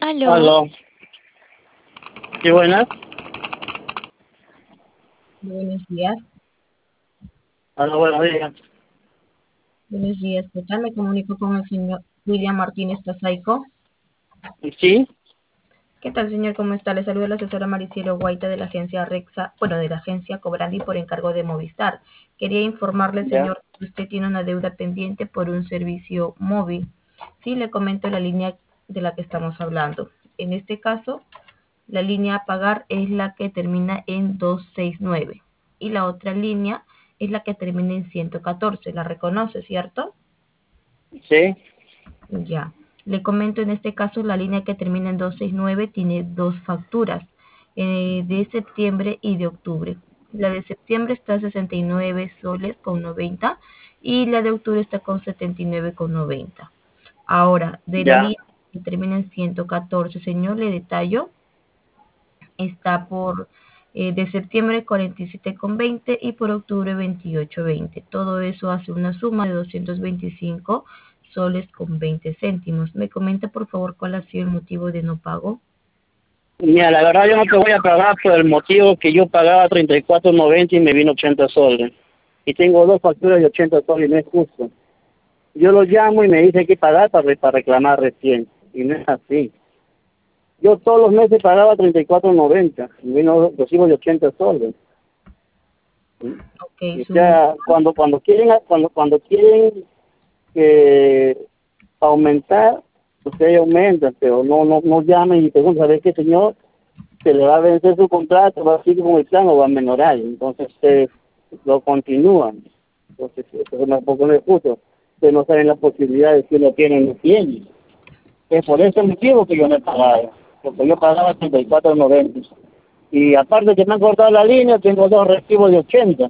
Aló, Aló, sí, buenas. Buenos días, Aló, buenos días. buenos días. ¿Qué tal? Me comunico con el señor William Martínez Tasaico. Sí, ¿Qué tal, señor? ¿Cómo está? Le saluda la asesora Maricielo Guaita de la agencia Rexa, bueno, de la agencia Cobrandi por encargo de Movistar. Quería informarle, ya, señor, que usted tiene una deuda pendiente por un servicio móvil. Sí, le comento la línea de la que estamos hablando. En este caso, la línea a pagar es la que termina en 269 y la otra línea es la que termina en 114. ¿La reconoce, cierto? sí, Ya. Le comento, en este caso la línea que termina en 269 tiene dos facturas, de septiembre y de octubre. La de septiembre está a 69 soles con 90 y la de octubre está con 79 con 90. Ahora, de la ya, línea que termina en 114, señor, le detallo, está por de septiembre 47,20 y por octubre 28,20. Todo eso hace una suma de 225 soles con 20 céntimos. ¿Me comenta por favor cuál ha sido el motivo de no pago? Mira, la verdad yo no te voy a pagar por el motivo que yo pagaba 34.90 y me vino 80 soles. Y tengo dos facturas de 80 soles y no es justo. Yo lo llamo y me dice que pagar para reclamar recién. Y no es así. Yo todos los meses pagaba 34.90 y vino recibo de 80 soles. ¿Sí? Ok, Y o su... sea, cuando quieren aumentar, ustedes aumentan, pero no llamen y preguntan, ¿sabes qué, señor? Se le va a vencer su contrato, va a seguir con el plan o va a menorar. Entonces ustedes lo continúan. Entonces eso tampoco no es justo. Ustedes no saben la posibilidad de si lo tienen o no tienen. Es por ese motivo que yo no he pagado, porque yo pagaba 34.90. Y aparte que me han cortado la línea, tengo dos recibos de 80.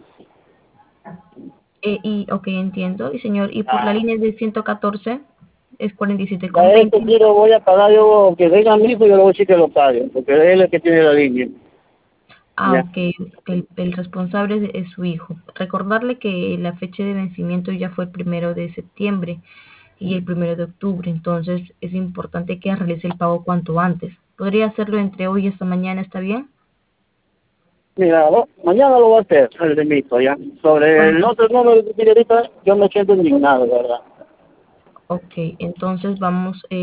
ok, entiendo. Y señor, ¿y por la línea de 114 es A este 47,20? tiro voy a pagar yo, que venga mi hijo, yo le voy a decir que lo pague, porque él es el que tiene la línea. Ah, Ya. ok, el responsable es su hijo. Recordarle que la fecha de vencimiento ya fue el 1 de septiembre y el 1 de octubre, entonces es importante que realice el pago cuanto antes. ¿Podría hacerlo entre hoy y esta mañana, está bien? Mira, mañana lo voy a hacer, el de mito, ya. Sobre Bueno, el otro número que tiene ahorita, yo me siento indignado, ¿verdad? ok, entonces vamos